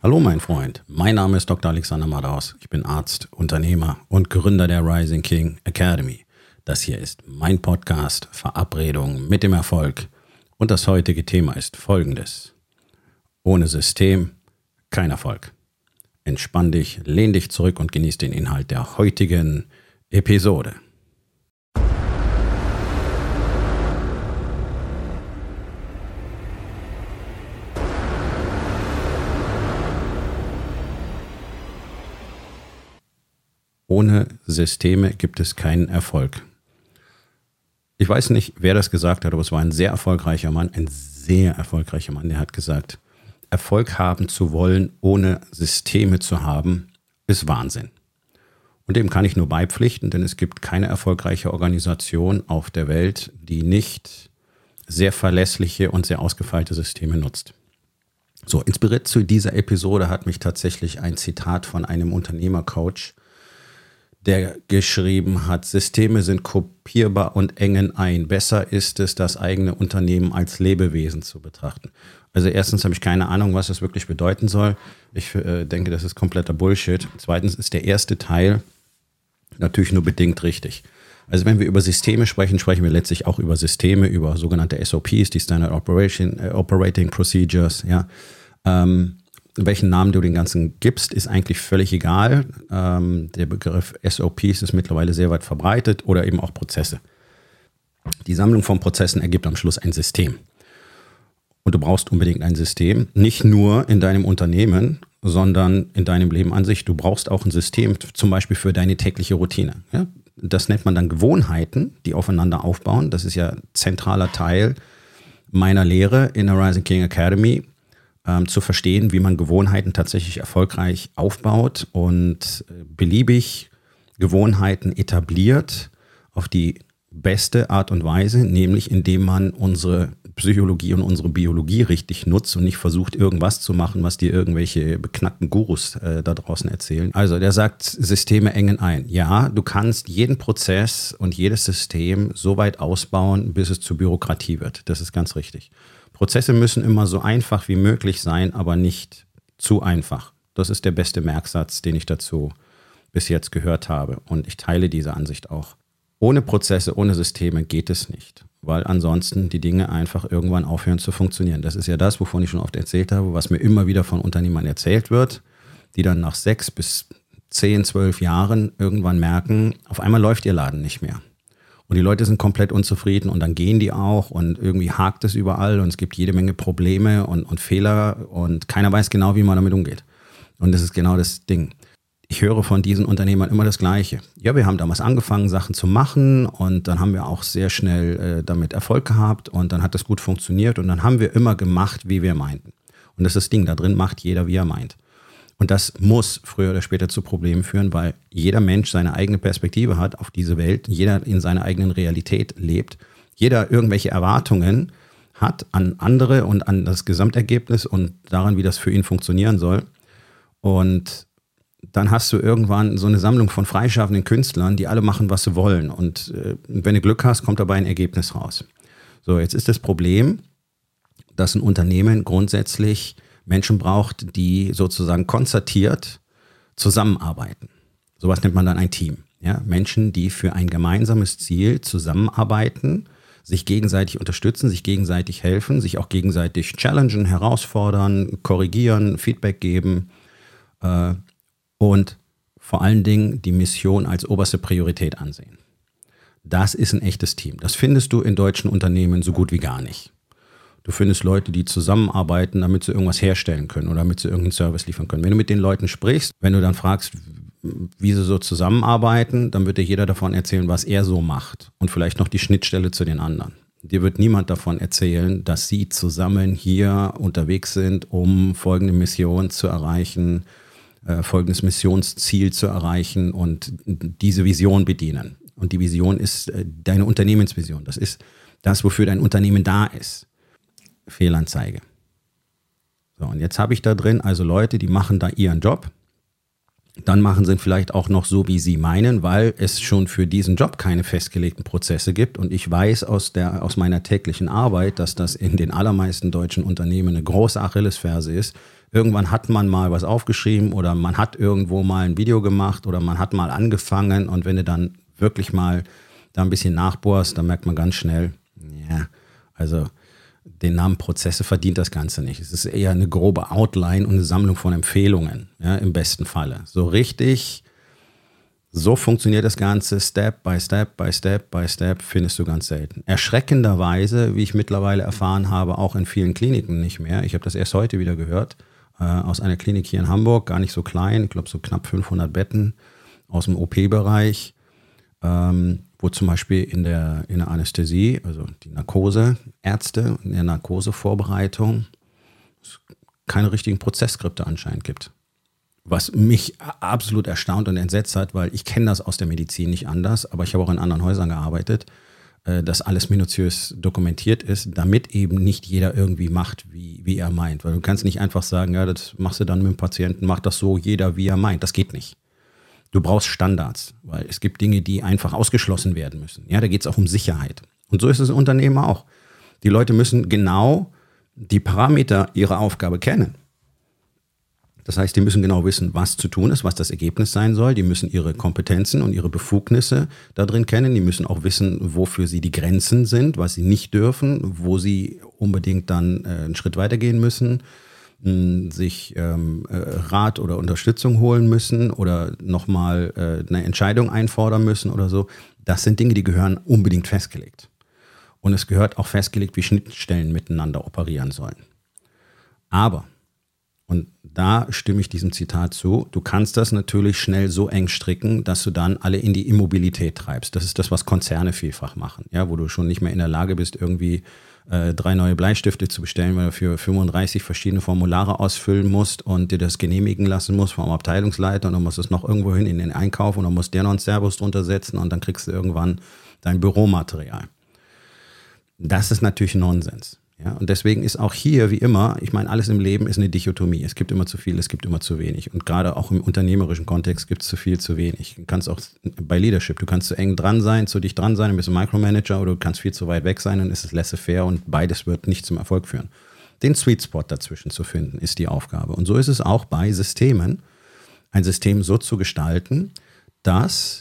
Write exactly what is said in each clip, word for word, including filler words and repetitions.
Hallo mein Freund, mein Name ist Doktor Alexander Madaus. Ich bin Arzt, Unternehmer und Gründer der Rising King Academy. Das hier ist mein Podcast Verabredung mit dem Erfolg. Und das heutige Thema ist folgendes. Ohne System kein Erfolg. Entspann dich, lehn dich zurück und genieß den Inhalt der heutigen Episode. Ohne Systeme gibt es keinen Erfolg. Ich weiß nicht, wer das gesagt hat, aber es war ein sehr erfolgreicher Mann, ein sehr erfolgreicher Mann, der hat gesagt, Erfolg haben zu wollen, ohne Systeme zu haben, ist Wahnsinn. Und dem kann ich nur beipflichten, denn es gibt keine erfolgreiche Organisation auf der Welt, die nicht sehr verlässliche und sehr ausgefeilte Systeme nutzt. So, inspiriert zu dieser Episode hat mich tatsächlich ein Zitat von einem Unternehmercoach, der geschrieben hat, Systeme sind kopierbar und engen ein. Besser ist es, das eigene Unternehmen als Lebewesen zu betrachten. Also erstens habe ich keine Ahnung, was das wirklich bedeuten soll. Ich äh, denke, das ist kompletter Bullshit. Zweitens ist der erste Teil natürlich nur bedingt richtig. Also wenn wir über Systeme sprechen, sprechen wir letztlich auch über Systeme, über sogenannte S O Ps, die Standard Operation, äh, Operating Procedures, ja. Ähm, Welchen Namen du den Ganzen gibst, ist eigentlich völlig egal. Ähm, der Begriff S O Ps ist mittlerweile sehr weit verbreitet oder eben auch Prozesse. Die Sammlung von Prozessen ergibt am Schluss ein System. Und du brauchst unbedingt ein System, nicht nur in deinem Unternehmen, sondern in deinem Leben an sich. Du brauchst auch ein System, zum Beispiel für deine tägliche Routine. Ja? Das nennt man dann Gewohnheiten, die aufeinander aufbauen. Das ist ja ein zentraler Teil meiner Lehre in der Rising King Academy, zu verstehen, wie man Gewohnheiten tatsächlich erfolgreich aufbaut und beliebig Gewohnheiten etabliert auf die beste Art und Weise, nämlich indem man unsere Psychologie und unsere Biologie richtig nutzt und nicht versucht, irgendwas zu machen, was dir irgendwelche beknackten Gurus äh, da draußen erzählen. Also der sagt, Systeme engen ein. Ja, du kannst jeden Prozess und jedes System so weit ausbauen, bis es zur Bürokratie wird. Das ist ganz richtig. Prozesse müssen immer so einfach wie möglich sein, aber nicht zu einfach. Das ist der beste Merksatz, den ich dazu bis jetzt gehört habe. Und ich teile diese Ansicht auch. Ohne Prozesse, ohne Systeme geht es nicht, weil ansonsten die Dinge einfach irgendwann aufhören zu funktionieren. Das ist ja das, wovon ich schon oft erzählt habe, was mir immer wieder von Unternehmern erzählt wird, die dann nach sechs bis zehn, zwölf Jahren irgendwann merken, auf einmal läuft ihr Laden nicht mehr. Und die Leute sind komplett unzufrieden und dann gehen die auch und irgendwie hakt es überall und es gibt jede Menge Probleme und, und Fehler und keiner weiß genau, wie man damit umgeht. Und das ist genau das Ding. Ich höre von diesen Unternehmern immer das Gleiche. Ja, wir haben damals angefangen, Sachen zu machen und dann haben wir auch sehr schnell äh, damit Erfolg gehabt und dann hat das gut funktioniert und dann haben wir immer gemacht, wie wir meinten. Und das ist das Ding, da drin macht jeder, wie er meint. Und das muss früher oder später zu Problemen führen, weil jeder Mensch seine eigene Perspektive hat auf diese Welt, jeder in seiner eigenen Realität lebt, jeder irgendwelche Erwartungen hat an andere und an das Gesamtergebnis und daran, wie das für ihn funktionieren soll. Und dann hast du irgendwann so eine Sammlung von freischaffenden Künstlern, die alle machen, was sie wollen. Und äh, wenn du Glück hast, kommt dabei ein Ergebnis raus. So, jetzt ist das Problem, dass ein Unternehmen grundsätzlich Menschen braucht, die sozusagen konzertiert zusammenarbeiten. Sowas nennt man dann ein Team. Ja? Menschen, die für ein gemeinsames Ziel zusammenarbeiten, sich gegenseitig unterstützen, sich gegenseitig helfen, sich auch gegenseitig challengen, herausfordern, korrigieren, Feedback geben äh, und vor allen Dingen die Mission als oberste Priorität ansehen. Das ist ein echtes Team. Das findest du in deutschen Unternehmen so gut wie gar nicht. Du findest Leute, die zusammenarbeiten, damit sie irgendwas herstellen können oder damit sie irgendeinen Service liefern können. Wenn du mit den Leuten sprichst, wenn du dann fragst, wie sie so zusammenarbeiten, dann wird dir jeder davon erzählen, was er so macht und vielleicht noch die Schnittstelle zu den anderen. Dir wird niemand davon erzählen, dass sie zusammen hier unterwegs sind, um folgende Mission zu erreichen, äh, folgendes Missionsziel zu erreichen und diese Vision bedienen. Und die Vision ist äh, deine Unternehmensvision. Das ist das, wofür dein Unternehmen da ist. Fehlanzeige. So, und jetzt habe ich da drin also Leute, die machen da ihren Job. Dann machen sie vielleicht auch noch so, wie sie meinen, weil es schon für diesen Job keine festgelegten Prozesse gibt. Und ich weiß aus, der, aus meiner täglichen Arbeit, dass das in den allermeisten deutschen Unternehmen eine große Achillesferse ist, Irgendwann hat man mal was aufgeschrieben oder man hat irgendwo mal ein Video gemacht oder man hat mal angefangen und wenn du dann wirklich mal da ein bisschen nachbohrst, dann merkt man ganz schnell, ja, also den Namen Prozesse verdient das Ganze nicht. Es ist eher eine grobe Outline und eine Sammlung von Empfehlungen, ja, im besten Falle. So richtig, so funktioniert das Ganze, Step by Step by Step by Step, findest du ganz selten. Erschreckenderweise, wie ich mittlerweile erfahren habe, auch in vielen Kliniken nicht mehr. Ich habe das erst heute wieder gehört, äh, aus einer Klinik hier in Hamburg, gar nicht so klein, ich glaube so knapp fünfhundert Betten aus dem O P-Bereich, ähm, wo zum Beispiel in der, in der Anästhesie, also die Narkoseärzte, in der Narkosevorbereitung keine richtigen Prozessskripte anscheinend gibt. Was mich absolut erstaunt und entsetzt hat, weil ich kenne das aus der Medizin nicht anders, aber ich habe auch in anderen Häusern gearbeitet, dass alles minutiös dokumentiert ist, damit eben nicht jeder irgendwie macht, wie, wie er meint. Weil du kannst nicht einfach sagen, ja, das machst du dann mit dem Patienten, mach das so jeder, wie er meint. Das geht nicht. Du brauchst Standards, weil es gibt Dinge, die einfach ausgeschlossen werden müssen. Ja, da geht es auch um Sicherheit. Und so ist es im Unternehmen auch. Die Leute müssen genau die Parameter ihrer Aufgabe kennen. Das heißt, die müssen genau wissen, was zu tun ist, was das Ergebnis sein soll. Die müssen ihre Kompetenzen und ihre Befugnisse da drin kennen. Die müssen auch wissen, wofür sie die Grenzen sind, was sie nicht dürfen, wo sie unbedingt dann äh, einen Schritt weitergehen müssen, mh, sich ähm, äh, Rat oder Unterstützung holen müssen oder nochmal äh, eine Entscheidung einfordern müssen oder so. Das sind Dinge, die gehören unbedingt festgelegt. Und es gehört auch festgelegt, wie Schnittstellen miteinander operieren sollen. Aber, und da stimme ich diesem Zitat zu, du kannst das natürlich schnell so eng stricken, dass du dann alle in die Immobilität treibst. Das ist das, was Konzerne vielfach machen, ja, wo du schon nicht mehr in der Lage bist, irgendwie äh, drei neue Bleistifte zu bestellen, weil du für fünfunddreißig verschiedene Formulare ausfüllen musst und dir das genehmigen lassen musst vom Abteilungsleiter und dann musst du es noch irgendwo hin in den Einkauf und dann musst der noch einen Servus drunter setzen und dann kriegst du irgendwann dein Büromaterial. Das ist natürlich Nonsens. Ja, und deswegen ist auch hier, wie immer, ich meine, alles im Leben ist eine Dichotomie. Es gibt immer zu viel, es gibt immer zu wenig. Und gerade auch im unternehmerischen Kontext gibt es zu viel, zu wenig. Du kannst auch bei Leadership, du kannst zu eng dran sein, zu dicht dran sein, ein bisschen Micromanager oder du kannst viel zu weit weg sein und es ist laissez-faire und beides wird nicht zum Erfolg führen. Den Sweet Spot dazwischen zu finden, ist die Aufgabe. Und so ist es auch bei Systemen, ein System so zu gestalten, dass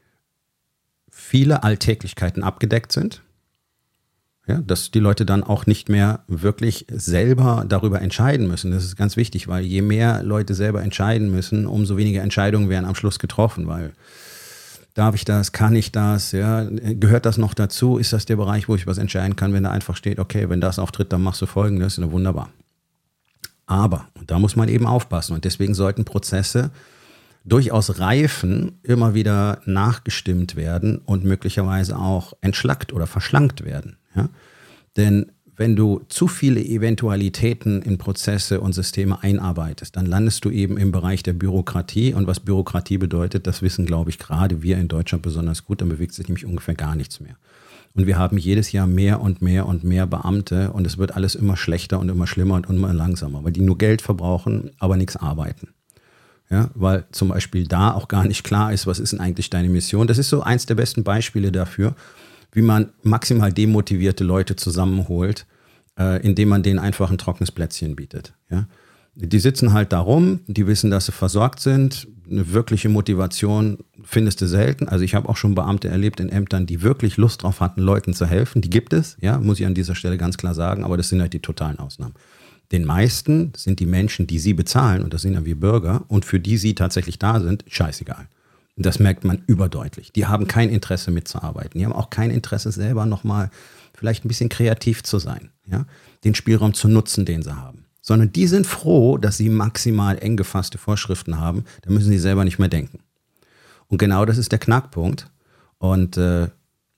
viele Alltäglichkeiten abgedeckt sind. Ja, dass die Leute dann auch nicht mehr wirklich selber darüber entscheiden müssen. Das ist ganz wichtig, weil je mehr Leute selber entscheiden müssen, umso weniger Entscheidungen werden am Schluss getroffen, weil darf ich das, kann ich das, ja, gehört das noch dazu, ist das der Bereich, wo ich was entscheiden kann, wenn da einfach steht, okay, wenn das auftritt, dann machst du Folgendes, na wunderbar. Aber, und da muss man eben aufpassen und deswegen sollten Prozesse durchaus reifen, immer wieder nachgestimmt werden und möglicherweise auch entschlackt oder verschlankt werden. Ja? Denn wenn du zu viele Eventualitäten in Prozesse und Systeme einarbeitest, dann landest du eben im Bereich der Bürokratie. Und was Bürokratie bedeutet, das wissen, glaube ich, gerade wir in Deutschland besonders gut. Dann bewegt sich nämlich ungefähr gar nichts mehr. Und wir haben jedes Jahr mehr und mehr und mehr Beamte und es wird alles immer schlechter und immer schlimmer und immer langsamer, weil die nur Geld verbrauchen, aber nichts arbeiten. Ja, weil zum Beispiel da auch gar nicht klar ist, was ist denn eigentlich deine Mission. Das ist so eins der besten Beispiele dafür, wie man maximal demotivierte Leute zusammenholt, äh, indem man denen einfach ein trockenes Plätzchen bietet. Ja? Die sitzen halt da rum, die wissen, dass sie versorgt sind. Eine wirkliche Motivation findest du selten. Also ich habe auch schon Beamte erlebt in Ämtern, die wirklich Lust drauf hatten, Leuten zu helfen. Die gibt es, ja, muss ich an dieser Stelle ganz klar sagen, aber das sind halt die totalen Ausnahmen. Den meisten sind die Menschen, die sie bezahlen, und das sind ja wir Bürger, und für die sie tatsächlich da sind, scheißegal. Und das merkt man überdeutlich. Die haben kein Interesse mitzuarbeiten. Die haben auch kein Interesse selber nochmal vielleicht ein bisschen kreativ zu sein, ja? Den Spielraum zu nutzen, den sie haben. Sondern die sind froh, dass sie maximal eng gefasste Vorschriften haben. Da müssen sie selber nicht mehr denken. Und genau das ist der Knackpunkt. Und äh,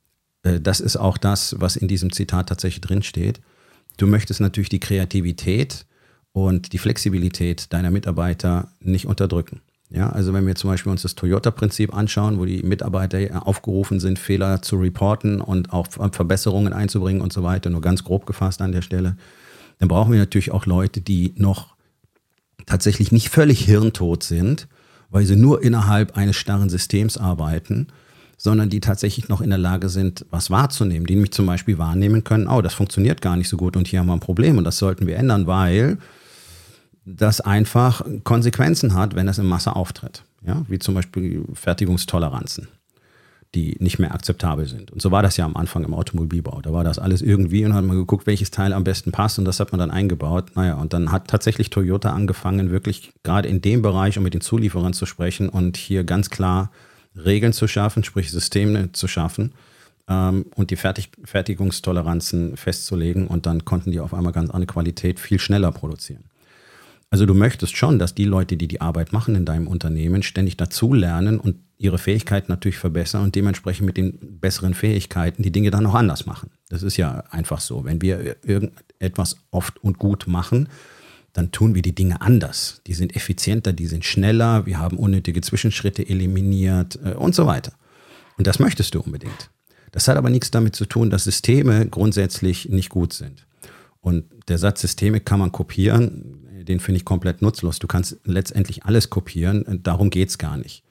das ist auch das, was in diesem Zitat tatsächlich drinsteht. Du möchtest natürlich die Kreativität und die Flexibilität deiner Mitarbeiter nicht unterdrücken. Ja, also wenn wir zum Beispiel uns das Toyota-Prinzip anschauen, wo die Mitarbeiter aufgerufen sind, Fehler zu reporten und auch Verbesserungen einzubringen und so weiter, nur ganz grob gefasst an der Stelle, dann brauchen wir natürlich auch Leute, die noch tatsächlich nicht völlig hirntot sind, weil sie nur innerhalb eines starren Systems arbeiten, sondern die tatsächlich noch in der Lage sind, was wahrzunehmen, die nämlich zum Beispiel wahrnehmen können, oh, das funktioniert gar nicht so gut und hier haben wir ein Problem und das sollten wir ändern, weil das einfach Konsequenzen hat, wenn das in Masse auftritt. Ja, wie zum Beispiel Fertigungstoleranzen, die nicht mehr akzeptabel sind. Und so war das ja am Anfang im Automobilbau. Da war das alles irgendwie und hat man geguckt, welches Teil am besten passt und das hat man dann eingebaut. Naja, und dann hat tatsächlich Toyota angefangen, wirklich gerade in dem Bereich, um mit den Zulieferern zu sprechen und hier ganz klar Regeln zu schaffen, sprich Systeme zu schaffen ähm, und die Fertig- Fertigungstoleranzen festzulegen und dann konnten die auf einmal ganz andere Qualität viel schneller produzieren. Also du möchtest schon, dass die Leute, die die Arbeit machen in deinem Unternehmen, ständig dazulernen und ihre Fähigkeiten natürlich verbessern und dementsprechend mit den besseren Fähigkeiten die Dinge dann auch anders machen. Das ist ja einfach so. Wenn wir irgendetwas oft und gut machen, dann tun wir die Dinge anders. Die sind effizienter, die sind schneller, wir haben unnötige Zwischenschritte eliminiert äh, und so weiter. Und das möchtest du unbedingt. Das hat aber nichts damit zu tun, dass Systeme grundsätzlich nicht gut sind. Und der Satz Systeme kann man kopieren, den finde ich komplett nutzlos. Du kannst letztendlich alles kopieren, darum geht es gar nicht.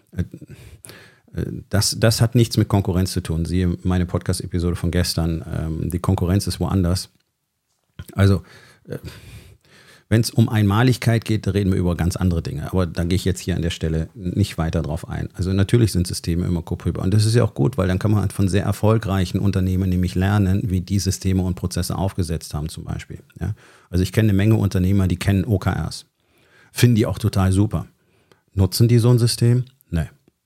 Das, das hat nichts mit Konkurrenz zu tun. Siehe meine Podcast-Episode von gestern, die Konkurrenz ist woanders. Also, wenn es um Einmaligkeit geht, da reden wir über ganz andere Dinge. Aber da gehe ich jetzt hier an der Stelle nicht weiter drauf ein. Also natürlich sind Systeme immer kopierbar. Und das ist ja auch gut, weil dann kann man halt von sehr erfolgreichen Unternehmen nämlich lernen, wie die Systeme und Prozesse aufgesetzt haben zum Beispiel. Ja? Also ich kenne eine Menge Unternehmer, die kennen O K Rs. Finden die auch total super. Nutzen die so ein System? Nee.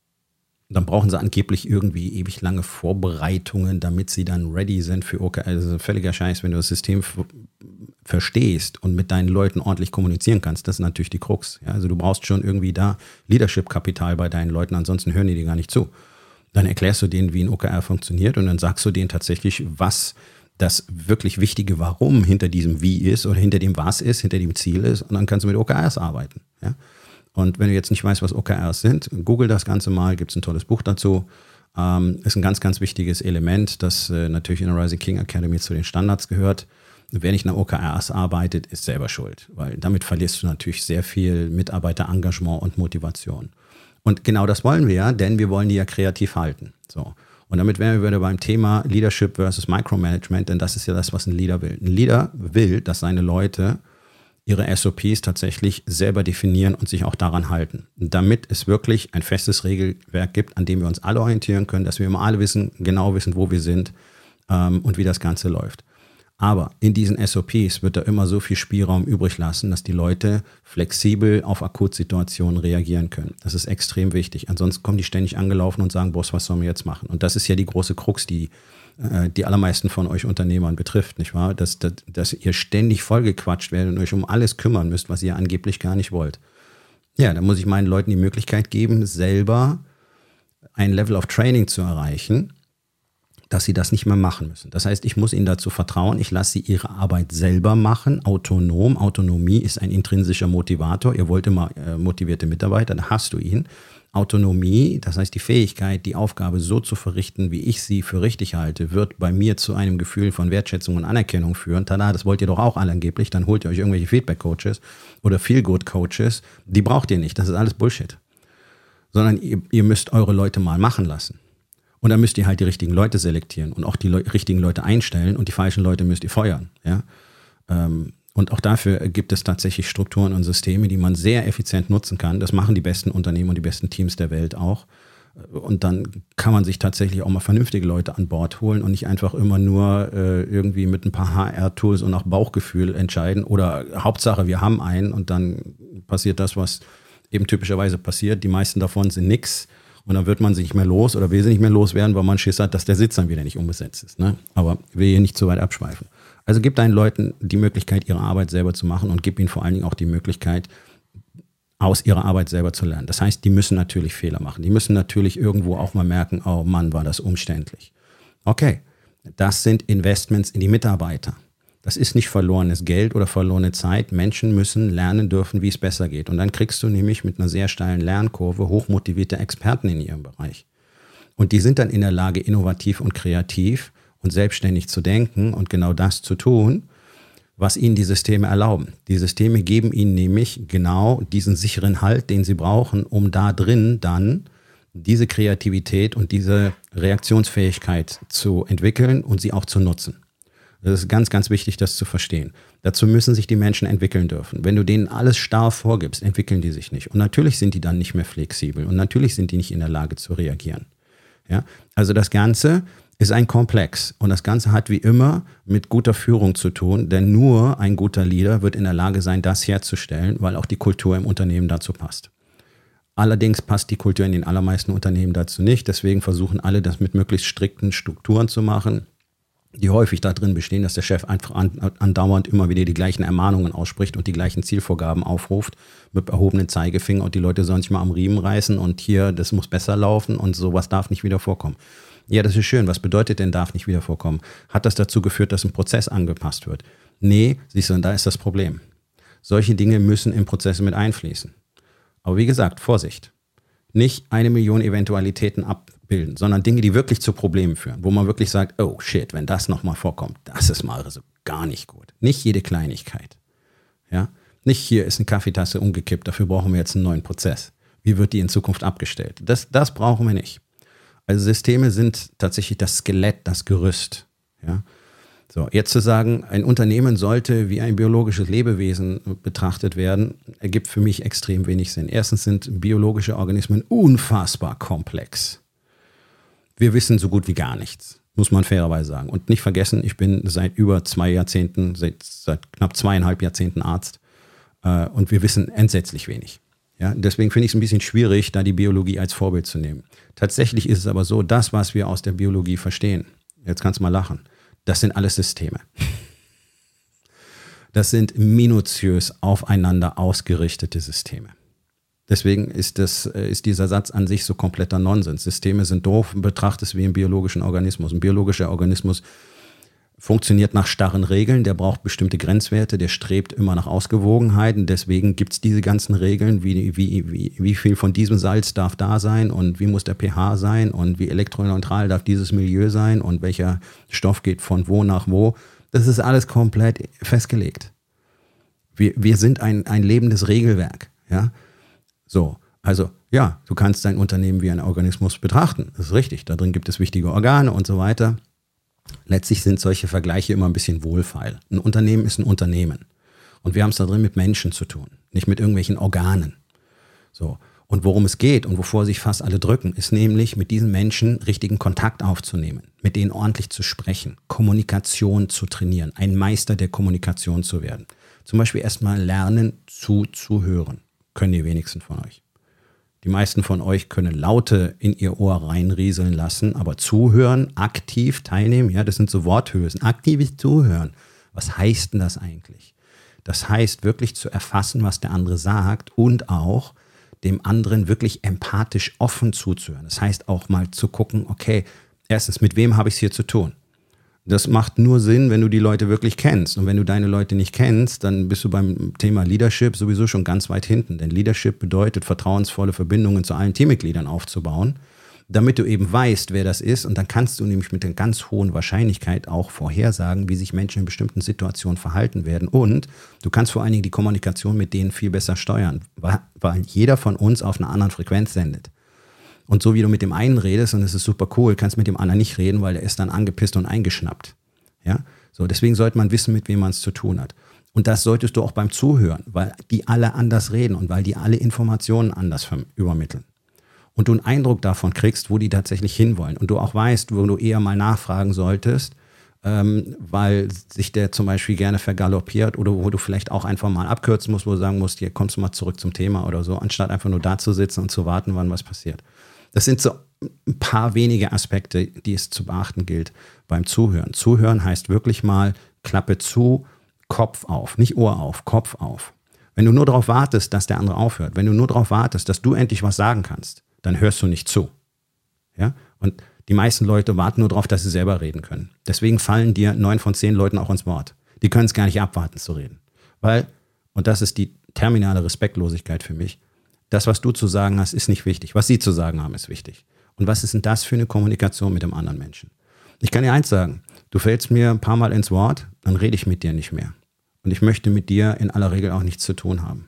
Dann brauchen sie angeblich irgendwie ewig lange Vorbereitungen, damit sie dann ready sind für O K R. Das ist ein völliger Scheiß, wenn du das System f- verstehst und mit deinen Leuten ordentlich kommunizieren kannst. Das ist natürlich die Krux. Ja, also du brauchst schon irgendwie da Leadership-Kapital bei deinen Leuten, ansonsten hören die dir gar nicht zu. Dann erklärst du denen, wie ein O K R funktioniert und dann sagst du denen tatsächlich, was das wirklich wichtige Warum hinter diesem Wie ist oder hinter dem Was ist, hinter dem Ziel ist und dann kannst du mit O K Rs arbeiten. Ja? Und wenn du jetzt nicht weißt, was O K Rs sind, google das Ganze mal, gibt es ein tolles Buch dazu. Ähm, ist ein ganz, ganz wichtiges Element, das äh, natürlich in der Rising King Academy zu den Standards gehört. Wer nicht nach O K Rs arbeitet, ist selber schuld, weil damit verlierst du natürlich sehr viel Mitarbeiterengagement und Motivation. Und genau das wollen wir ja, denn wir wollen die ja kreativ halten. So. Und damit wären wir wieder beim Thema Leadership versus Micromanagement, denn das ist ja das, was ein Leader will. Ein Leader will, dass seine Leute ihre S O Ps tatsächlich selber definieren und sich auch daran halten. Damit es wirklich ein festes Regelwerk gibt, an dem wir uns alle orientieren können, dass wir immer alle wissen, genau wissen, wo wir sind ähm, und wie das Ganze läuft. Aber in diesen S O Ps wird da immer so viel Spielraum übrig lassen, dass die Leute flexibel auf Akutsituationen reagieren können. Das ist extrem wichtig. Ansonsten kommen die ständig angelaufen und sagen, Boss, was sollen wir jetzt machen? Und das ist ja die große Krux, die äh, die allermeisten von euch Unternehmern betrifft, nicht wahr? Dass, dass, dass ihr ständig vollgequatscht werdet und euch um alles kümmern müsst, was ihr angeblich gar nicht wollt. Ja, dann muss ich meinen Leuten die Möglichkeit geben, selber ein Level of Training zu erreichen, dass sie das nicht mehr machen müssen. Das heißt, ich muss ihnen dazu vertrauen, ich lasse sie ihre Arbeit selber machen, autonom. Autonomie ist ein intrinsischer Motivator. Ihr wollt immer äh, motivierte Mitarbeiter, dann hast du ihn. Autonomie, das heißt die Fähigkeit, die Aufgabe so zu verrichten, wie ich sie für richtig halte, wird bei mir zu einem Gefühl von Wertschätzung und Anerkennung führen. Tada, das wollt ihr doch auch alle angeblich. Dann holt ihr euch irgendwelche Feedback-Coaches oder Feel-Good-Coaches. Die braucht ihr nicht, das ist alles Bullshit. Sondern ihr, ihr müsst eure Leute mal machen lassen. Und dann müsst ihr halt die richtigen Leute selektieren und auch die Le- richtigen Leute einstellen und die falschen Leute müsst ihr feuern. Ja? Ähm, und auch dafür gibt es tatsächlich Strukturen und Systeme, die man sehr effizient nutzen kann. Das machen die besten Unternehmen und die besten Teams der Welt auch. Und dann kann man sich tatsächlich auch mal vernünftige Leute an Bord holen und nicht einfach immer nur äh, irgendwie mit ein paar H R-Tools und nach Bauchgefühl entscheiden. Oder Hauptsache, wir haben einen und dann passiert das, was eben typischerweise passiert. Die meisten davon sind nix. Und dann wird man sich nicht mehr los oder will sie nicht mehr loswerden, weil man Schiss hat, dass der Sitz dann wieder nicht umbesetzt ist. Ne? Aber ich will hier nicht zu weit abschweifen. Also gib deinen Leuten die Möglichkeit, ihre Arbeit selber zu machen und gib ihnen vor allen Dingen auch die Möglichkeit, aus ihrer Arbeit selber zu lernen. Das heißt, die müssen natürlich Fehler machen. Die müssen natürlich irgendwo auch mal merken, oh Mann, war das umständlich. Okay, das sind Investments in die Mitarbeiter. Das ist nicht verlorenes Geld oder verlorene Zeit. Menschen müssen lernen dürfen, wie es besser geht. Und dann kriegst du nämlich mit einer sehr steilen Lernkurve hochmotivierte Experten in ihrem Bereich. Und die sind dann in der Lage, innovativ und kreativ und selbstständig zu denken und genau das zu tun, was ihnen die Systeme erlauben. Die Systeme geben ihnen nämlich genau diesen sicheren Halt, den sie brauchen, um da drin dann diese Kreativität und diese Reaktionsfähigkeit zu entwickeln und sie auch zu nutzen. Das ist ganz, ganz wichtig, das zu verstehen. Dazu müssen sich die Menschen entwickeln dürfen. Wenn du denen alles starr vorgibst, entwickeln die sich nicht. Und natürlich sind die dann nicht mehr flexibel und natürlich sind die nicht in der Lage zu reagieren. Ja? Also das Ganze ist ein Komplex und das Ganze hat wie immer mit guter Führung zu tun, denn nur ein guter Leader wird in der Lage sein, das herzustellen, weil auch die Kultur im Unternehmen dazu passt. Allerdings passt die Kultur in den allermeisten Unternehmen dazu nicht, deswegen versuchen alle, das mit möglichst strikten Strukturen zu machen, die häufig darin bestehen, dass der Chef einfach andauernd immer wieder die gleichen Ermahnungen ausspricht und die gleichen Zielvorgaben aufruft mit erhobenen Zeigefinger und die Leute sollen sich mal am Riemen reißen und hier, das muss besser laufen und sowas darf nicht wieder vorkommen. Ja, das ist schön. Was bedeutet denn, darf nicht wieder vorkommen? Hat das dazu geführt, dass ein Prozess angepasst wird? Nee, siehst du, und da ist das Problem. Solche Dinge müssen in Prozesse mit einfließen. Aber wie gesagt, Vorsicht. Nicht eine Million Eventualitäten abbilden, sondern Dinge, die wirklich zu Problemen führen, wo man wirklich sagt, oh shit, wenn das nochmal vorkommt, das ist mal so gar nicht gut. Nicht jede Kleinigkeit. Ja? Nicht hier ist eine Kaffeetasse umgekippt, dafür brauchen wir jetzt einen neuen Prozess. Wie wird die in Zukunft abgestellt? Das, das brauchen wir nicht. Also Systeme sind tatsächlich das Skelett, das Gerüst. Ja? So, jetzt zu sagen, ein Unternehmen sollte wie ein biologisches Lebewesen betrachtet werden, ergibt für mich extrem wenig Sinn. Erstens sind biologische Organismen unfassbar komplex. Wir wissen so gut wie gar nichts, muss man fairerweise sagen. Und nicht vergessen, ich bin seit über zwei Jahrzehnten, seit, seit knapp zweieinhalb Jahrzehnten Arzt äh, und wir wissen entsetzlich wenig. Ja, deswegen finde ich es ein bisschen schwierig, da die Biologie als Vorbild zu nehmen. Tatsächlich ist es aber so, das, was wir aus der Biologie verstehen, jetzt kannst du mal lachen, das sind alles Systeme. Das sind minutiös aufeinander ausgerichtete Systeme. Deswegen ist, das, ist dieser Satz an sich so kompletter Nonsens. Systeme sind doof, betrachte es wie einen biologischen Organismus. Ein biologischer Organismus funktioniert nach starren Regeln, der braucht bestimmte Grenzwerte, der strebt immer nach Ausgewogenheiten. Deswegen gibt es diese ganzen Regeln, wie, wie, wie, wie viel von diesem Salz darf da sein und wie muss der pH sein und wie elektroneutral darf dieses Milieu sein und welcher Stoff geht von wo nach wo. Das ist alles komplett festgelegt. Wir, wir sind ein, ein lebendes Regelwerk. Ja? So, also ja, du kannst dein Unternehmen wie ein Organismus betrachten. Das ist richtig, da drin gibt es wichtige Organe und so weiter. Letztlich sind solche Vergleiche immer ein bisschen wohlfeil. Ein Unternehmen ist ein Unternehmen. Und wir haben es da drin mit Menschen zu tun, nicht mit irgendwelchen Organen. So. Und worum es geht und wovor sich fast alle drücken, ist nämlich mit diesen Menschen richtigen Kontakt aufzunehmen, mit denen ordentlich zu sprechen, Kommunikation zu trainieren, ein Meister der Kommunikation zu werden. Zum Beispiel erstmal lernen zuzuhören. Können die wenigsten von euch. Die meisten von euch können Laute in ihr Ohr reinrieseln lassen, aber zuhören, aktiv teilnehmen, ja, das sind so Worthülsen. Aktives Zuhören. Was heißt denn das eigentlich? Das heißt, wirklich zu erfassen, was der andere sagt und auch dem anderen wirklich empathisch offen zuzuhören. Das heißt auch mal zu gucken, okay, erstens, mit wem habe ich es hier zu tun? Das macht nur Sinn, wenn du die Leute wirklich kennst. Und wenn du deine Leute nicht kennst, dann bist du beim Thema Leadership sowieso schon ganz weit hinten. Denn Leadership bedeutet, vertrauensvolle Verbindungen zu allen Teammitgliedern aufzubauen, damit du eben weißt, wer das ist. Und dann kannst du nämlich mit einer ganz hohen Wahrscheinlichkeit auch vorhersagen, wie sich Menschen in bestimmten Situationen verhalten werden. Und du kannst vor allen Dingen die Kommunikation mit denen viel besser steuern, weil jeder von uns auf einer anderen Frequenz sendet. Und so wie du mit dem einen redest, und es ist super cool, kannst mit dem anderen nicht reden, weil der ist dann angepisst und eingeschnappt. Ja? So, deswegen sollte man wissen, mit wem man es zu tun hat. Und das solltest du auch beim Zuhören, weil die alle anders reden und weil die alle Informationen anders übermitteln. Und du einen Eindruck davon kriegst, wo die tatsächlich hinwollen. Und du auch weißt, wo du eher mal nachfragen solltest, ähm, weil sich der zum Beispiel gerne vergaloppiert oder wo du vielleicht auch einfach mal abkürzen musst, wo du sagen musst, hier kommst du mal zurück zum Thema oder so, anstatt einfach nur da zu sitzen und zu warten, wann was passiert. Das sind so ein paar wenige Aspekte, die es zu beachten gilt beim Zuhören. Zuhören heißt wirklich mal Klappe zu, Kopf auf, nicht Ohr auf, Kopf auf. Wenn du nur darauf wartest, dass der andere aufhört, wenn du nur darauf wartest, dass du endlich was sagen kannst, dann hörst du nicht zu. Ja? Und die meisten Leute warten nur darauf, dass sie selber reden können. Deswegen fallen dir neun von zehn Leuten auch ins Wort. Die können es gar nicht abwarten zu reden. Weil, und das ist die terminale Respektlosigkeit für mich, das, was du zu sagen hast, ist nicht wichtig. Was sie zu sagen haben, ist wichtig. Und was ist denn das für eine Kommunikation mit dem anderen Menschen? Ich kann dir eins sagen, du fällst mir ein paar Mal ins Wort, dann rede ich mit dir nicht mehr. Und ich möchte mit dir in aller Regel auch nichts zu tun haben.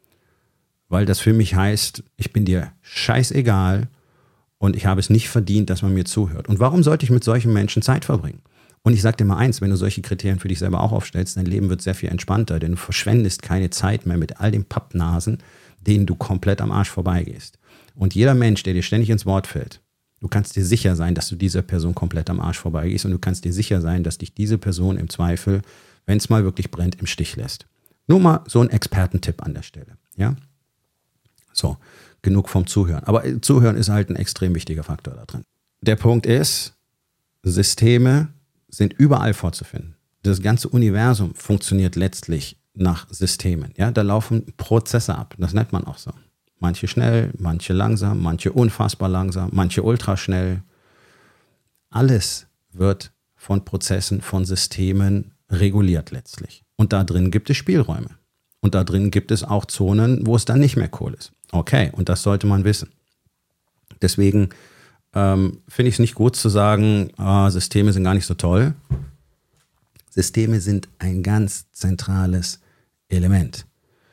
Weil das für mich heißt, ich bin dir scheißegal und ich habe es nicht verdient, dass man mir zuhört. Und warum sollte ich mit solchen Menschen Zeit verbringen? Und ich sage dir mal eins, wenn du solche Kriterien für dich selber auch aufstellst, dein Leben wird sehr viel entspannter, denn du verschwendest keine Zeit mehr mit all den Pappnasen, denen du komplett am Arsch vorbeigehst. Und jeder Mensch, der dir ständig ins Wort fällt, du kannst dir sicher sein, dass du dieser Person komplett am Arsch vorbeigehst und du kannst dir sicher sein, dass dich diese Person im Zweifel, wenn es mal wirklich brennt, im Stich lässt. Nur mal so ein Expertentipp an der Stelle. Ja? So, genug vom Zuhören. Aber Zuhören ist halt ein extrem wichtiger Faktor da drin. Der Punkt ist, Systeme sind überall vorzufinden. Das ganze Universum funktioniert letztlich nach Systemen. Ja, da laufen Prozesse ab. Das nennt man auch so. Manche schnell, manche langsam, manche unfassbar langsam, manche ultraschnell. Alles wird von Prozessen, von Systemen reguliert letztlich. Und da drin gibt es Spielräume. Und da drin gibt es auch Zonen, wo es dann nicht mehr cool ist. Okay, und das sollte man wissen. Deswegen ähm, finde ich es nicht gut zu sagen, ah, Systeme sind gar nicht so toll. Systeme sind ein ganz zentrales Element.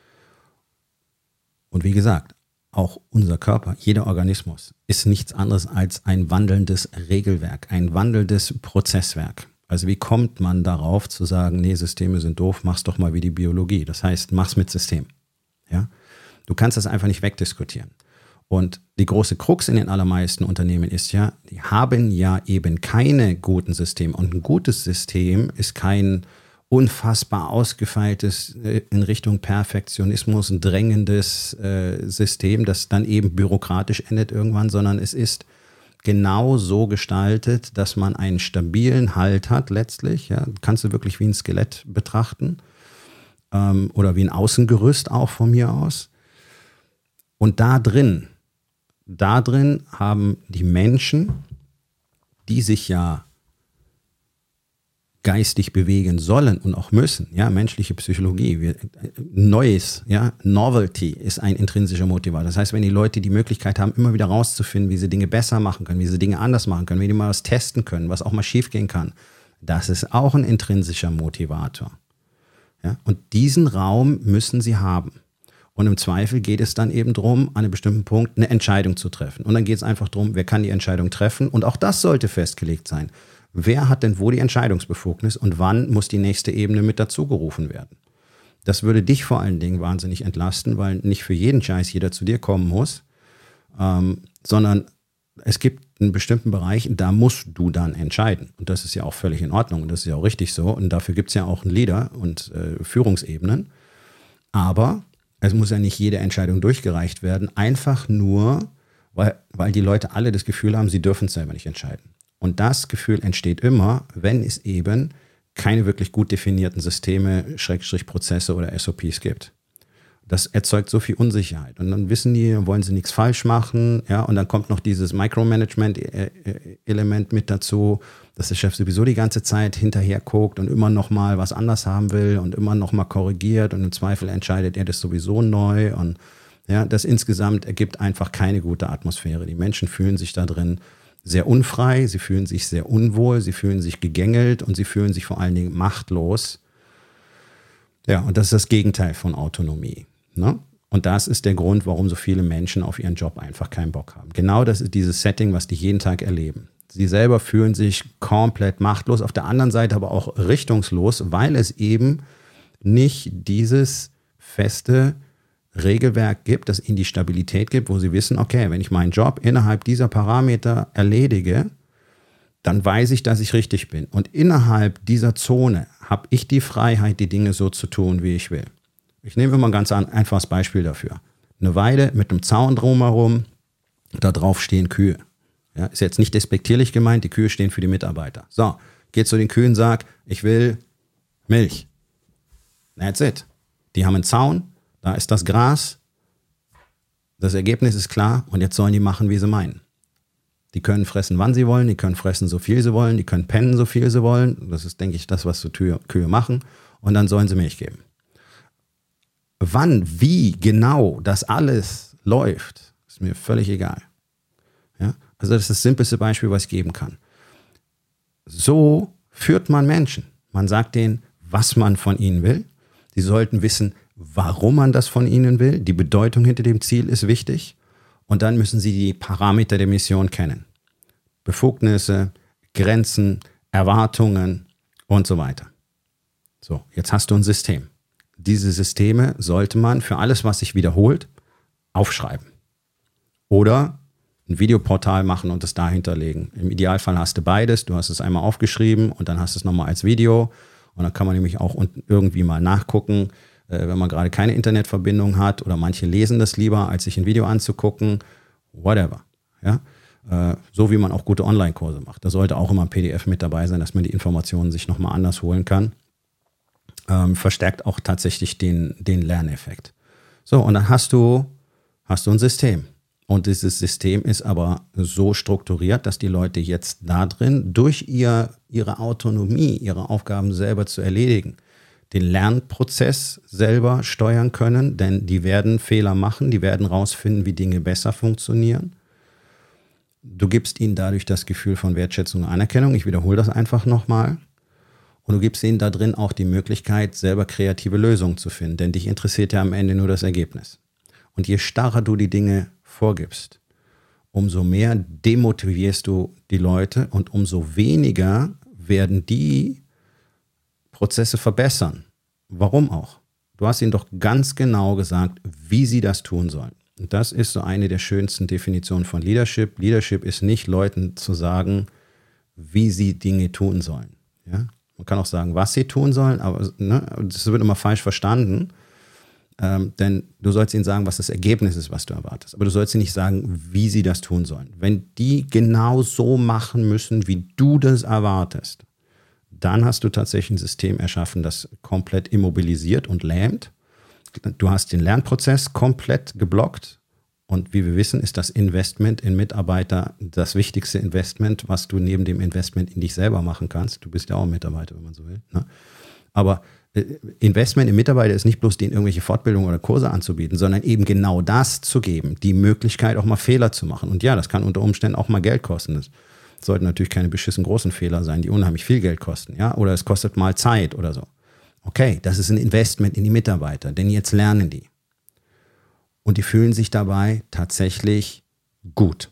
Und wie gesagt, auch unser Körper, jeder Organismus ist nichts anderes als ein wandelndes Regelwerk, ein wandelndes Prozesswerk. Also wie kommt man darauf zu sagen, nee, Systeme sind doof, mach's doch mal wie die Biologie. Das heißt, mach's mit System. Ja? Du kannst das einfach nicht wegdiskutieren. Und die große Krux in den allermeisten Unternehmen ist ja, die haben ja eben keine guten Systeme. Und ein gutes System ist kein unfassbar ausgefeiltes, in Richtung Perfektionismus drängendes äh, System, das dann eben bürokratisch endet irgendwann, sondern es ist genau so gestaltet, dass man einen stabilen Halt hat letztlich. Ja, kannst du wirklich wie ein Skelett betrachten ähm, oder wie ein Außengerüst auch von mir aus. Und da drin, da drin haben die Menschen, die sich ja geistig bewegen sollen und auch müssen, ja, menschliche Psychologie, wir, Neues, ja, Novelty ist ein intrinsischer Motivator. Das heißt, wenn die Leute die Möglichkeit haben, immer wieder rauszufinden, wie sie Dinge besser machen können, wie sie Dinge anders machen können, wie die mal was testen können, was auch mal schiefgehen kann, das ist auch ein intrinsischer Motivator. Ja, und diesen Raum müssen sie haben. Und im Zweifel geht es dann eben darum, an einem bestimmten Punkt eine Entscheidung zu treffen. Und dann geht es einfach darum, wer kann die Entscheidung treffen. Und auch das sollte festgelegt sein. Wer hat denn wo die Entscheidungsbefugnis und wann muss die nächste Ebene mit dazugerufen werden? Das würde dich vor allen Dingen wahnsinnig entlasten, weil nicht für jeden Scheiß jeder zu dir kommen muss, ähm, sondern es gibt einen bestimmten Bereich, da musst du dann entscheiden. Und das ist ja auch völlig in Ordnung und das ist ja auch richtig so. Und dafür gibt es ja auch einen Leader und äh, Führungsebenen. Aber es muss ja nicht jede Entscheidung durchgereicht werden, einfach nur, weil, weil die Leute alle das Gefühl haben, sie dürfen es selber nicht entscheiden. Und das Gefühl entsteht immer, wenn es eben keine wirklich gut definierten Systeme, Schrägstrich Prozesse oder S O Ps gibt. Das erzeugt so viel Unsicherheit. Und dann wissen die, wollen sie nichts falsch machen. Ja, und dann kommt noch dieses Micromanagement-Element mit dazu, dass der Chef sowieso die ganze Zeit hinterher guckt und immer noch mal was anders haben will und immer noch mal korrigiert. Und im Zweifel entscheidet er das sowieso neu. Und ja, das insgesamt ergibt einfach keine gute Atmosphäre. Die Menschen fühlen sich da drin sehr unfrei, sie fühlen sich sehr unwohl, sie fühlen sich gegängelt und sie fühlen sich vor allen Dingen machtlos. Ja, und das ist das Gegenteil von Autonomie. Ne? Und das ist der Grund, warum so viele Menschen auf ihren Job einfach keinen Bock haben. Genau das ist dieses Setting, was die jeden Tag erleben. Sie selber fühlen sich komplett machtlos, auf der anderen Seite aber auch richtungslos, weil es eben nicht dieses feste Regelwerk gibt, das ihnen die Stabilität gibt, wo sie wissen, okay, wenn ich meinen Job innerhalb dieser Parameter erledige, dann weiß ich, dass ich richtig bin. Und innerhalb dieser Zone habe ich die Freiheit, die Dinge so zu tun, wie ich will. Ich nehme immer ein ganz einfaches Beispiel dafür. Eine Weide mit einem Zaun drumherum, da drauf stehen Kühe. Ja, ist jetzt nicht despektierlich gemeint, die Kühe stehen für die Mitarbeiter. So, geht zu den Kühen, sag, ich will Milch. That's it. Die haben einen Zaun, da ist das Gras, das Ergebnis ist klar und jetzt sollen die machen, wie sie meinen. Die können fressen, wann sie wollen, die können fressen, so viel sie wollen, die können pennen, so viel sie wollen. Das ist, denke ich, das, was so Kühe, Kühe machen. Und dann sollen sie Milch geben. Wann, wie genau das alles läuft, ist mir völlig egal. Ja? Also das ist das simpelste Beispiel, was ich geben kann. So führt man Menschen. Man sagt denen, was man von ihnen will. Sie sollten wissen, warum man das von ihnen will. Die Bedeutung hinter dem Ziel ist wichtig. Und dann müssen sie die Parameter der Mission kennen. Befugnisse, Grenzen, Erwartungen und so weiter. So, jetzt hast du ein System. Diese Systeme sollte man für alles, was sich wiederholt, aufschreiben. Oder ein Videoportal machen und es dahinter legen. Im Idealfall hast du beides. Du hast es einmal aufgeschrieben und dann hast du es nochmal als Video. Und dann kann man nämlich auch irgendwie mal nachgucken, äh, wenn man gerade keine Internetverbindung hat oder manche lesen das lieber, als sich ein Video anzugucken. Whatever. Ja? Äh, so wie man auch gute Online-Kurse macht. Da sollte auch immer ein P D F mit dabei sein, dass man die Informationen sich nochmal anders holen kann. Ähm, verstärkt auch tatsächlich den, den Lerneffekt. So, und dann hast du, hast du ein System. Und dieses System ist aber so strukturiert, dass die Leute jetzt da drin durch ihr, ihre Autonomie, ihre Aufgaben selber zu erledigen, den Lernprozess selber steuern können, denn die werden Fehler machen, die werden rausfinden, wie Dinge besser funktionieren. Du gibst ihnen dadurch das Gefühl von Wertschätzung und Anerkennung. Ich wiederhole das einfach nochmal. Und du gibst ihnen da drin auch die Möglichkeit, selber kreative Lösungen zu finden, denn dich interessiert ja am Ende nur das Ergebnis. Und je starrer du die Dinge vorgibst, umso mehr demotivierst du die Leute und umso weniger werden die Prozesse verbessern. Warum auch? Du hast ihnen doch ganz genau gesagt, wie sie das tun sollen. Und das ist so eine der schönsten Definitionen von Leadership. Leadership ist nicht, Leuten zu sagen, wie sie Dinge tun sollen. Ja? Man kann auch sagen, was sie tun sollen, aber ne, das wird immer falsch verstanden. Ähm, denn du sollst ihnen sagen, was das Ergebnis ist, was du erwartest. Aber du sollst ihnen nicht sagen, wie sie das tun sollen. Wenn die genau so machen müssen, wie du das erwartest, dann hast du tatsächlich ein System erschaffen, das komplett immobilisiert und lähmt. Du hast den Lernprozess komplett geblockt. Und wie wir wissen, ist das Investment in Mitarbeiter das wichtigste Investment, was du neben dem Investment in dich selber machen kannst. Du bist ja auch ein Mitarbeiter, wenn man so will. Ne? Aber Investment in Mitarbeiter ist nicht bloß, denen irgendwelche Fortbildungen oder Kurse anzubieten, sondern eben genau das zu geben, die Möglichkeit, auch mal Fehler zu machen. Und ja, das kann unter Umständen auch mal Geld kosten. Das sollten natürlich keine beschissen großen Fehler sein, die unheimlich viel Geld kosten. Ja? Oder es kostet mal Zeit oder so. Okay, das ist ein Investment in die Mitarbeiter, denn jetzt lernen die. Und die fühlen sich dabei tatsächlich gut.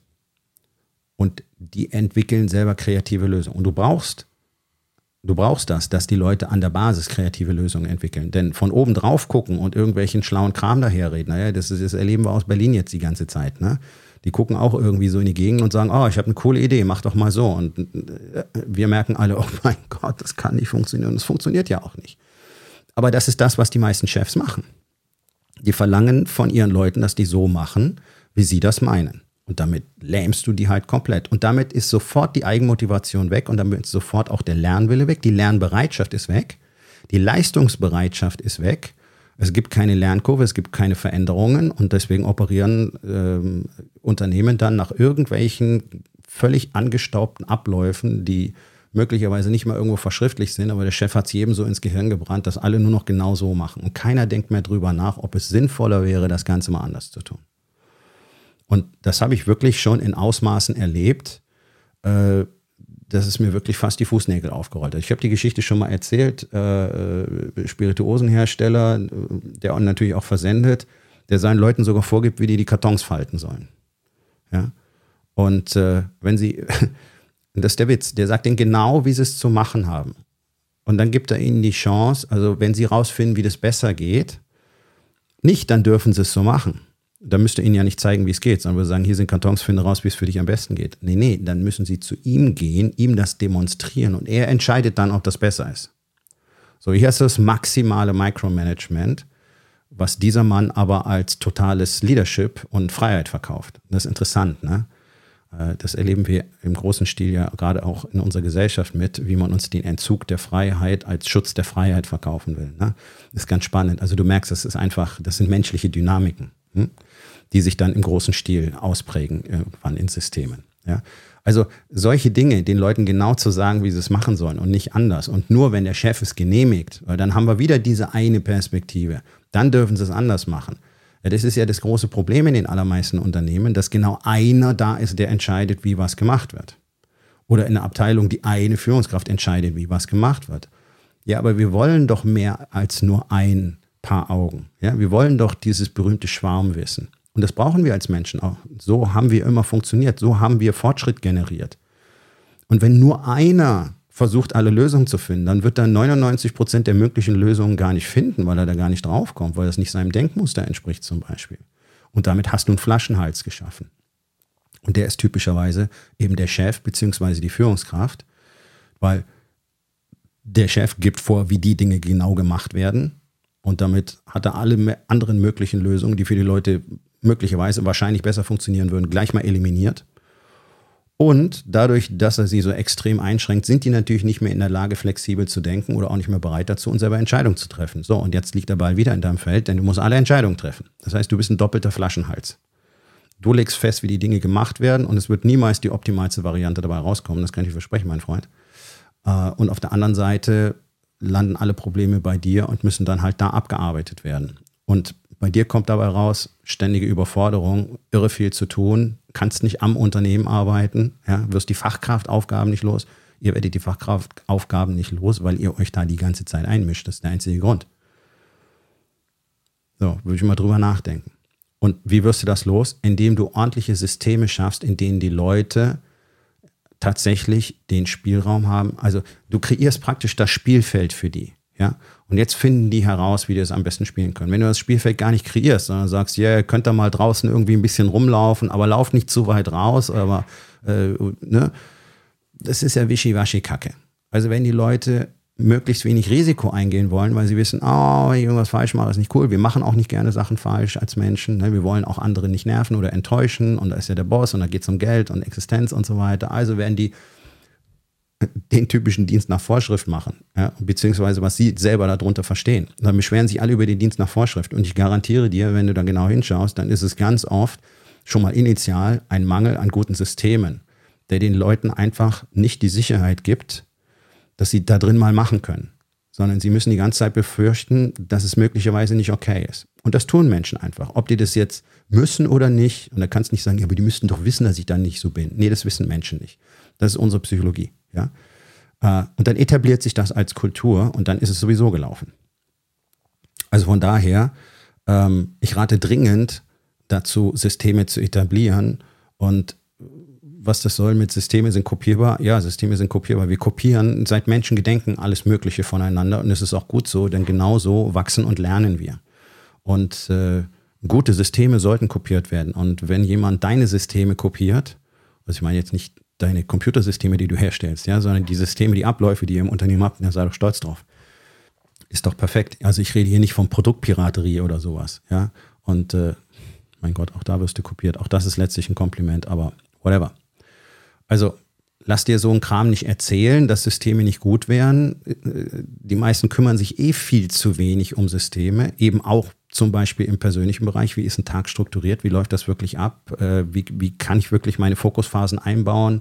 Und die entwickeln selber kreative Lösungen. Und du brauchst, du brauchst das, dass die Leute an der Basis kreative Lösungen entwickeln. Denn von oben drauf gucken und irgendwelchen schlauen Kram daherreden, naja, das, ist, das erleben wir aus Berlin jetzt die ganze Zeit. Ne? Die gucken auch irgendwie so in die Gegend und sagen, oh, ich habe eine coole Idee, mach doch mal so. Und wir merken alle, oh mein Gott, das kann nicht funktionieren. Und es funktioniert ja auch nicht. Aber das ist das, was die meisten Chefs machen. Die verlangen von ihren Leuten, dass die so machen, wie sie das meinen. Und damit lähmst du die halt komplett. Und damit ist sofort die Eigenmotivation weg und damit ist sofort auch der Lernwille weg. Die Lernbereitschaft ist weg. Die Leistungsbereitschaft ist weg. Es gibt keine Lernkurve, es gibt keine Veränderungen und deswegen operieren ähm, Unternehmen dann nach irgendwelchen völlig angestaubten Abläufen, die möglicherweise nicht mal irgendwo verschriftlich sind, aber der Chef hat es jedem so ins Gehirn gebrannt, dass alle nur noch genau so machen. Und keiner denkt mehr drüber nach, ob es sinnvoller wäre, das Ganze mal anders zu tun. Und das habe ich wirklich schon in Ausmaßen erlebt, äh, dass es mir wirklich fast die Fußnägel aufgerollt hat. Ich habe die Geschichte schon mal erzählt, äh, Spirituosenhersteller, der natürlich auch versendet, der seinen Leuten sogar vorgibt, wie die die Kartons falten sollen. Ja? Und äh, wenn sie... Das ist der Witz. Der sagt ihnen genau, wie sie es zu machen haben. Und dann gibt er ihnen die Chance, also wenn sie rausfinden, wie das besser geht, nicht, dann dürfen sie es so machen. Dann müsst ihr ihnen ja nicht zeigen, wie es geht, sondern wir sagen, hier sind Kartons, finde raus, wie es für dich am besten geht. Nee, nee, dann müssen sie zu ihm gehen, ihm das demonstrieren und er entscheidet dann, ob das besser ist. So, hier ist das maximale Micromanagement, was dieser Mann aber als totales Leadership und Freiheit verkauft. Das ist interessant, ne? Das erleben wir im großen Stil ja gerade auch in unserer Gesellschaft mit, wie man uns den Entzug der Freiheit als Schutz der Freiheit verkaufen will. Ne? Das ist ganz spannend. Also du merkst, das ist einfach, das sind menschliche Dynamiken, hm? die sich dann im großen Stil ausprägen irgendwann in Systemen. Ja? Also solche Dinge, den Leuten genau zu sagen, wie sie es machen sollen und nicht anders. Und nur wenn der Chef es genehmigt, weil dann haben wir wieder diese eine Perspektive, dann dürfen sie es anders machen. Ja, das ist ja das große Problem in den allermeisten Unternehmen, dass genau einer da ist, der entscheidet, wie was gemacht wird. Oder in einer Abteilung die eine Führungskraft entscheidet, wie was gemacht wird. Ja, aber wir wollen doch mehr als nur ein Paar Augen. Ja, wir wollen doch dieses berühmte Schwarmwissen. Und das brauchen wir als Menschen auch. So haben wir immer funktioniert. So haben wir Fortschritt generiert. Und wenn nur einer versucht, alle Lösungen zu finden, dann wird er neunundneunzig Prozent der möglichen Lösungen gar nicht finden, weil er da gar nicht draufkommt, weil das nicht seinem Denkmuster entspricht zum Beispiel. Und damit hast du einen Flaschenhals geschaffen. Und der ist typischerweise eben der Chef bzw. die Führungskraft, weil der Chef gibt vor, wie die Dinge genau gemacht werden. Und damit hat er alle anderen möglichen Lösungen, die für die Leute möglicherweise wahrscheinlich besser funktionieren würden, gleich mal eliminiert. Und dadurch, dass er sie so extrem einschränkt, sind die natürlich nicht mehr in der Lage, flexibel zu denken oder auch nicht mehr bereit dazu, und selber Entscheidungen zu treffen. So, und jetzt liegt der Ball wieder in deinem Feld, denn du musst alle Entscheidungen treffen. Das heißt, du bist ein doppelter Flaschenhals. Du legst fest, wie die Dinge gemacht werden, und es wird niemals die optimalste Variante dabei rauskommen. Das kann ich versprechen, mein Freund. Und auf der anderen Seite landen alle Probleme bei dir und müssen dann halt da abgearbeitet werden. Und bei dir kommt dabei raus, ständige Überforderung, irre viel zu tun, kannst nicht am Unternehmen arbeiten, ja, wirst die Fachkraftaufgaben nicht los. Ihr werdet die Fachkraftaufgaben nicht los, weil ihr euch da die ganze Zeit einmischt. Das ist der einzige Grund. So, würde ich mal drüber nachdenken. Und wie wirst du das los? Indem du ordentliche Systeme schaffst, in denen die Leute tatsächlich den Spielraum haben. Also du kreierst praktisch das Spielfeld für die. Ja? Und jetzt finden die heraus, wie die es am besten spielen können. Wenn du das Spielfeld gar nicht kreierst, sondern sagst, ja, ihr könnt da mal draußen irgendwie ein bisschen rumlaufen, aber lauft nicht zu weit raus, aber äh, ne? Das ist ja Wischiwaschi-Kacke. Also wenn die Leute möglichst wenig Risiko eingehen wollen, weil sie wissen, oh, wenn ich irgendwas falsch mache, ist nicht cool. Wir machen auch nicht gerne Sachen falsch als Menschen. Ne? Wir wollen auch andere nicht nerven oder enttäuschen, und da ist ja der Boss und da geht es um Geld und Existenz und so weiter. Also werden die den typischen Dienst nach Vorschrift machen, ja? Beziehungsweise was sie selber darunter verstehen. Dann beschweren sich alle über den Dienst nach Vorschrift, und ich garantiere dir, wenn du da genau hinschaust, dann ist es ganz oft schon mal initial ein Mangel an guten Systemen, der den Leuten einfach nicht die Sicherheit gibt, dass sie da drin mal machen können, sondern sie müssen die ganze Zeit befürchten, dass es möglicherweise nicht okay ist. Und das tun Menschen einfach. Ob die das jetzt müssen oder nicht, und da kannst du nicht sagen, ja, aber die müssten doch wissen, dass ich da nicht so bin. Nee, das wissen Menschen nicht. Das ist unsere Psychologie. Ja? Und dann etabliert sich das als Kultur, und dann ist es sowieso gelaufen. Also von daher, ich rate dringend dazu, Systeme zu etablieren. Und was das soll mit Systeme sind kopierbar? Ja, Systeme sind kopierbar. Wir kopieren seit Menschengedenken alles Mögliche voneinander, und es ist auch gut so, denn genauso wachsen und lernen wir. Und äh, gute Systeme sollten kopiert werden. Und wenn jemand deine Systeme kopiert, also ich meine jetzt nicht deine Computersysteme, die du herstellst, ja, sondern die Systeme, die Abläufe, die ihr im Unternehmen habt, da sei doch stolz drauf. Ist doch perfekt. Also ich rede hier nicht von Produktpiraterie oder sowas, ja. Und äh, mein Gott, auch da wirst du kopiert. Auch das ist letztlich ein Kompliment, aber whatever. Also lass dir so einen Kram nicht erzählen, dass Systeme nicht gut wären. Die meisten kümmern sich eh viel zu wenig um Systeme, eben auch zum Beispiel im persönlichen Bereich. Wie ist ein Tag strukturiert? Wie läuft das wirklich ab? Wie, wie kann ich wirklich meine Fokusphasen einbauen?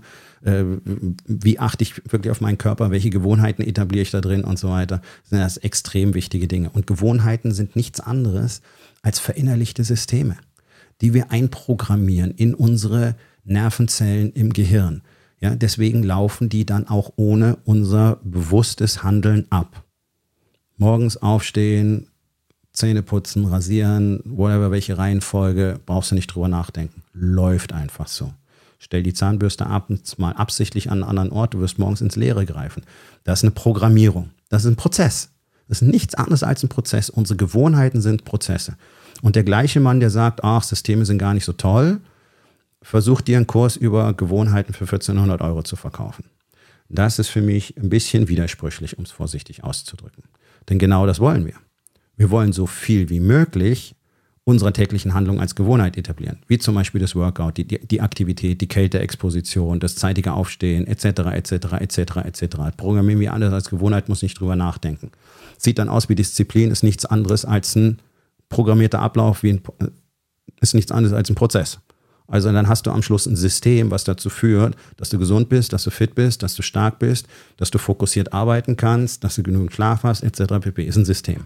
Wie achte ich wirklich auf meinen Körper? Welche Gewohnheiten etabliere ich da drin und so weiter? Das sind das extrem wichtige Dinge. Und Gewohnheiten sind nichts anderes als verinnerlichte Systeme, die wir einprogrammieren in unsere Nervenzellen im Gehirn. Ja, deswegen laufen die dann auch ohne unser bewusstes Handeln ab. Morgens aufstehen, Zähne putzen, rasieren, whatever, welche Reihenfolge, brauchst du nicht drüber nachdenken. Läuft einfach so. Stell die Zahnbürste abends mal absichtlich an einen anderen Ort, du wirst morgens ins Leere greifen. Das ist eine Programmierung. Das ist ein Prozess. Das ist nichts anderes als ein Prozess. Unsere Gewohnheiten sind Prozesse. Und der gleiche Mann, der sagt, ach, Systeme sind gar nicht so toll, versucht dir einen Kurs über Gewohnheiten für vierzehnhundert Euro zu verkaufen. Das ist für mich ein bisschen widersprüchlich, um es vorsichtig auszudrücken. Denn genau das wollen wir. Wir wollen so viel wie möglich unserer täglichen Handlung als Gewohnheit etablieren. Wie zum Beispiel das Workout, die, die, die Aktivität, die Kälteexposition, das zeitige Aufstehen, et cetera, et cetera, et cetera, et cetera. Programmieren wir alles als Gewohnheit, muss nicht drüber nachdenken. Sieht dann aus wie Disziplin, ist nichts anderes als ein programmierter Ablauf, wie ein, ist nichts anderes als ein Prozess. Also dann hast du am Schluss ein System, was dazu führt, dass du gesund bist, dass du fit bist, dass du stark bist, dass du fokussiert arbeiten kannst, dass du genügend Schlaf hast, et cetera pp. Ist ein System.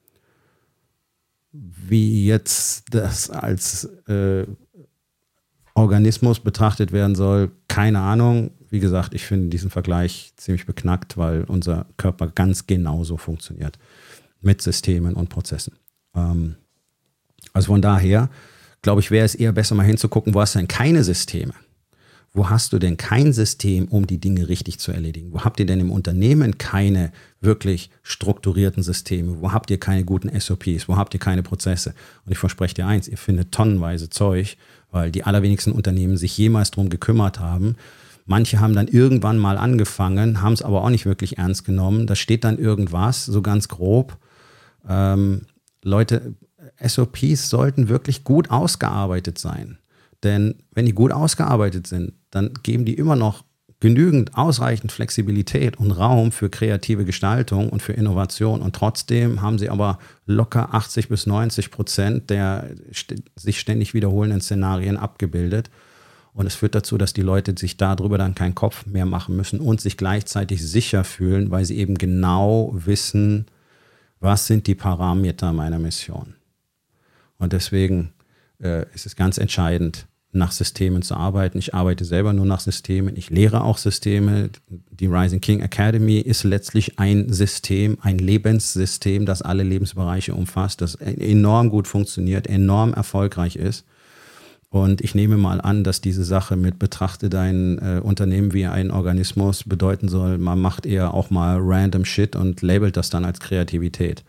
Wie jetzt das als äh, Organismus betrachtet werden soll, keine Ahnung. Wie gesagt, ich finde diesen Vergleich ziemlich beknackt, weil unser Körper ganz genauso funktioniert mit Systemen und Prozessen. Ähm, also von daher glaube ich, wäre es eher besser, mal hinzugucken, wo hast du denn keine Systeme? Wo hast du denn kein System, um die Dinge richtig zu erledigen? Wo habt ihr denn im Unternehmen keine wirklich strukturierten Systeme? Wo habt ihr keine guten S O Ps? Wo habt ihr keine Prozesse? Und ich verspreche dir eins, ihr findet tonnenweise Zeug, weil die allerwenigsten Unternehmen sich jemals drum gekümmert haben. Manche haben dann irgendwann mal angefangen, haben es aber auch nicht wirklich ernst genommen. Da steht dann irgendwas, so ganz grob. Ähm, Leute, S O Ps sollten wirklich gut ausgearbeitet sein. Denn wenn die gut ausgearbeitet sind, dann geben die immer noch genügend, ausreichend Flexibilität und Raum für kreative Gestaltung und für Innovation. Und trotzdem haben sie aber locker achtzig bis neunzig Prozent der st- sich ständig wiederholenden Szenarien abgebildet. Und es führt dazu, dass die Leute sich darüber dann keinen Kopf mehr machen müssen und sich gleichzeitig sicher fühlen, weil sie eben genau wissen, was sind die Parameter meiner Mission. Und deswegen äh, ist es ganz entscheidend, nach Systemen zu arbeiten. Ich arbeite selber nur nach Systemen. Ich lehre auch Systeme. Die Rising King Academy ist letztlich ein System, ein Lebenssystem, das alle Lebensbereiche umfasst, das enorm gut funktioniert, enorm erfolgreich ist. Und ich nehme mal an, dass diese Sache mit betrachte dein äh, Unternehmen wie ein Organismus bedeuten soll, man macht eher auch mal random Shit und labelt das dann als Kreativität.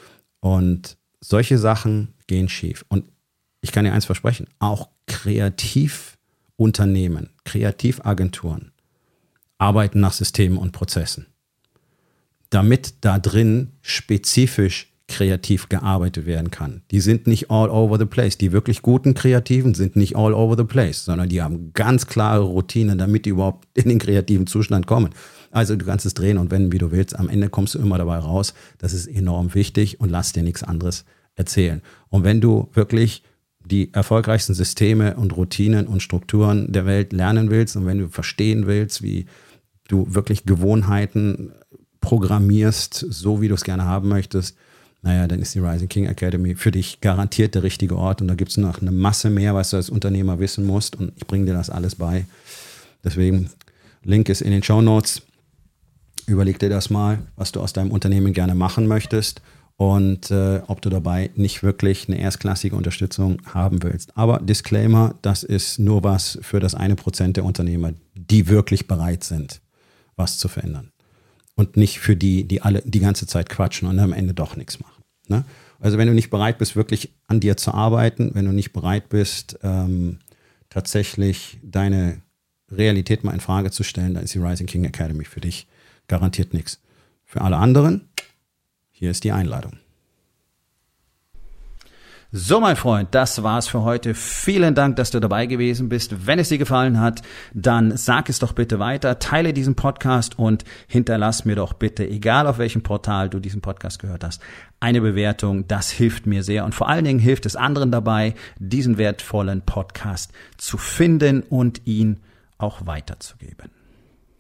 Und solche Sachen gehen schief. Und ich kann dir eins versprechen, auch Kreativunternehmen, Kreativagenturen arbeiten nach Systemen und Prozessen, damit da drin spezifisch kreativ gearbeitet werden kann. Die sind nicht all over the place. Die wirklich guten Kreativen sind nicht all over the place, sondern die haben ganz klare Routinen, damit die überhaupt in den kreativen Zustand kommen. Also du kannst es drehen und wenden, wie du willst. Am Ende kommst du immer dabei raus. Das ist enorm wichtig und lass dir nichts anderes erzählen. Und wenn du wirklich die erfolgreichsten Systeme und Routinen und Strukturen der Welt lernen willst und wenn du verstehen willst, wie du wirklich Gewohnheiten programmierst, so wie du es gerne haben möchtest, naja, dann ist die Rising King Academy für dich garantiert der richtige Ort und da gibt es noch eine Masse mehr, was du als Unternehmer wissen musst und ich bringe dir das alles bei. Deswegen, Link ist in den Shownotes. Überleg dir das mal, was du aus deinem Unternehmen gerne machen möchtest und äh, ob du dabei nicht wirklich eine erstklassige Unterstützung haben willst. Aber Disclaimer, das ist nur was für das eine Prozent der Unternehmer, die wirklich bereit sind, was zu verändern. Und nicht für die, die alle die ganze Zeit quatschen und am Ende doch nichts machen. Ne? Also wenn du nicht bereit bist, wirklich an dir zu arbeiten, wenn du nicht bereit bist, ähm, tatsächlich deine Realität mal in Frage zu stellen, dann ist die Rising King Academy für dich garantiert nichts. Für alle anderen, hier ist die Einladung. So, mein Freund, das war's für heute. Vielen Dank, dass du dabei gewesen bist. Wenn es dir gefallen hat, dann sag es doch bitte weiter, teile diesen Podcast und hinterlass mir doch bitte, egal auf welchem Portal du diesen Podcast gehört hast, eine Bewertung. Das hilft mir sehr und vor allen Dingen hilft es anderen dabei, diesen wertvollen Podcast zu finden und ihn auch weiterzugeben.